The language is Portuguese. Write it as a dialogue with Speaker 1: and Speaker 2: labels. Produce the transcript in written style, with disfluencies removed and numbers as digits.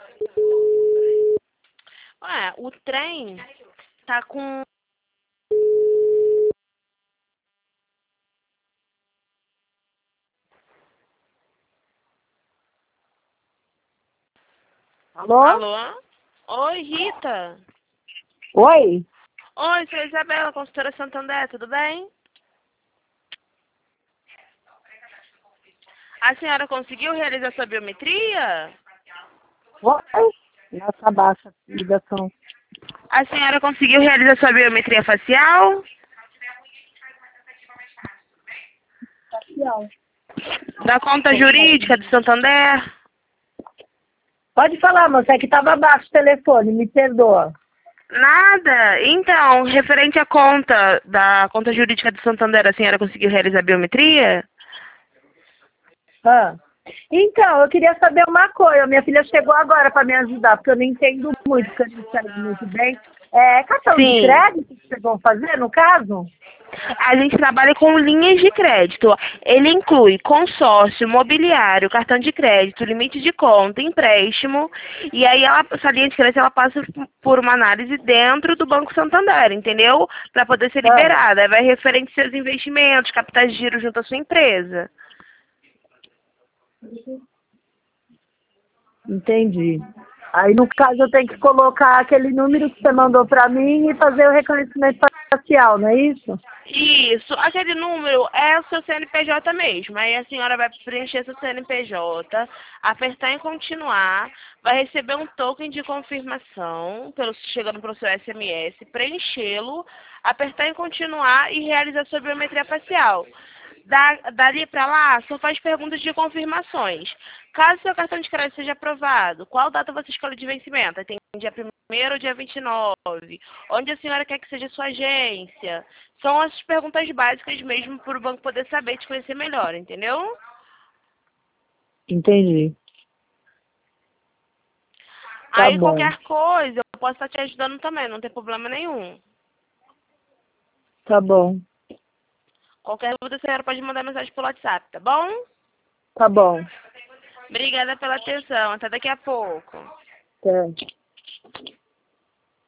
Speaker 1: Ué, o trem tá com...
Speaker 2: Alô?
Speaker 1: Alô? Oi, Rita.
Speaker 2: Oi?
Speaker 1: Oi, sou a Isabela, consultora Santander, tudo bem? A senhora conseguiu realizar sua biometria?
Speaker 2: Oi? Nossa, baixa ligação.
Speaker 1: A senhora conseguiu realizar sua biometria facial?
Speaker 2: Facial.
Speaker 1: Da conta jurídica do Santander?
Speaker 2: Pode falar, moça, é que tava baixo o telefone, me perdoa.
Speaker 1: Nada. Então, referente à conta da conta jurídica do Santander, a senhora conseguiu realizar a biometria?
Speaker 2: Ah. Então, eu queria saber uma coisa. Minha filha chegou agora para me ajudar, porque eu não entendo muito, porque eu não entendo muito bem. É cartão de
Speaker 1: Sim.
Speaker 2: crédito que vocês vão fazer, no caso?
Speaker 1: A gente trabalha com linhas de crédito. Ele inclui consórcio, mobiliário, cartão de crédito, limite de conta, empréstimo. E aí essa linha de crédito ela passa por uma análise dentro do Banco Santander, entendeu? Para poder ser
Speaker 2: Ah,
Speaker 1: liberada. Aí vai referente seus investimentos, capitais de giro junto à sua empresa.
Speaker 2: entendi. Aí, no caso, eu tenho que colocar aquele número que você mandou para mim e fazer o reconhecimento facial, não é isso?
Speaker 1: Isso, aquele número é o seu CNPJ mesmo. Aí a senhora vai preencher seu CNPJ, apertar em continuar, vai receber um token de confirmação chegando para o seu SMS, preenchê-lo, apertar em continuar e realizar sua biometria facial. Dali para lá, só faz perguntas de confirmações. Caso seu cartão de crédito seja aprovado, qual data você escolhe de vencimento? Tem dia 1º ou dia 29? Onde a senhora quer que seja sua agência? São as perguntas básicas mesmo para o banco poder saber te conhecer melhor, entendeu?
Speaker 2: Entendi. Tá
Speaker 1: Aí
Speaker 2: bom.
Speaker 1: qualquer coisa, eu posso estar te ajudando também, não tem problema nenhum.
Speaker 2: Tá bom.
Speaker 1: Qualquer dúvida, a senhora pode mandar mensagem pelo WhatsApp, tá bom?
Speaker 2: Tá bom.
Speaker 1: Obrigada pela atenção, até daqui a pouco.
Speaker 2: Até.